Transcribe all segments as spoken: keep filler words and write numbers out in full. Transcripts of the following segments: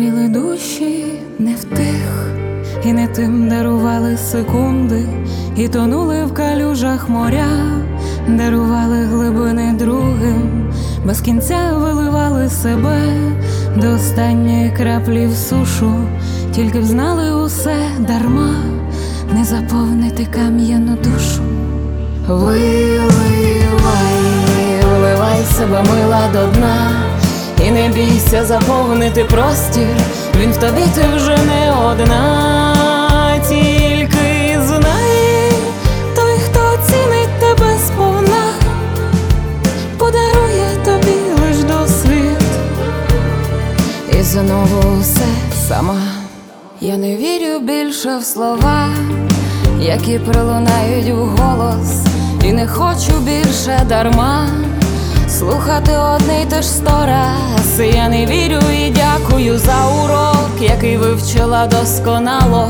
гріли душі не в тих, і не тим дарували секунди, і тонули в калюжах моря, дарували глибини другим, без кінця виливали себе до останньої краплі в сушу, тільки б знали усе дарма, не заповнити кам'яну душу. Виливай, виливай себе мила до дна, і не бійся заповнити простір, він в тобі, ти вже не одна. Тільки знай, той, хто оцінить тебе сповна, подарує тобі лиш досвід, і знову все сама. Я не вірю більше в слова, які пролунають вголос, і не хочу більше дарма слухати одне й те ж сто раз. Я не вірю і дякую за урок, який вивчила досконало.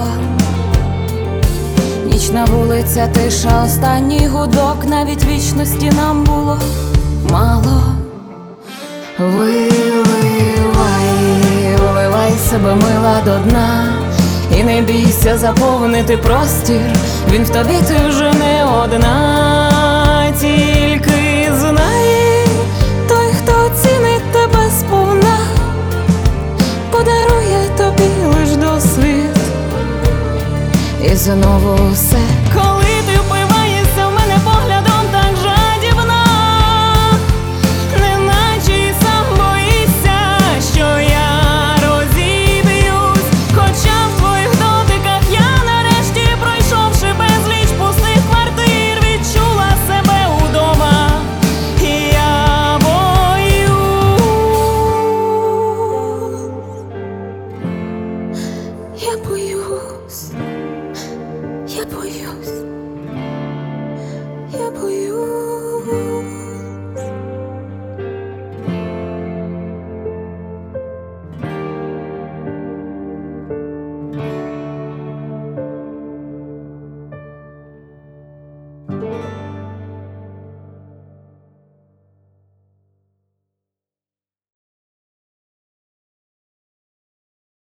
Нічна вулиця, тиша, останній гудок, навіть вічності нам було мало. Виливай, виливай себе мила до дна, і не бійся заповнити простір, він в тобі, ти вже не одна. Тільки знай, той, хто оцінить тебе сповна, подарує тобі лиш досвід, і знову все. Коли ти впиваєшся в мене поглядом так жадібно, неначе й сам боїшся, що я розіб'юсь, хоча в твоїх дотиках я нарешті, пройшовши безліч пустих квартир, відчула себе удома. І я боюсь, я боюсь, я боюсь.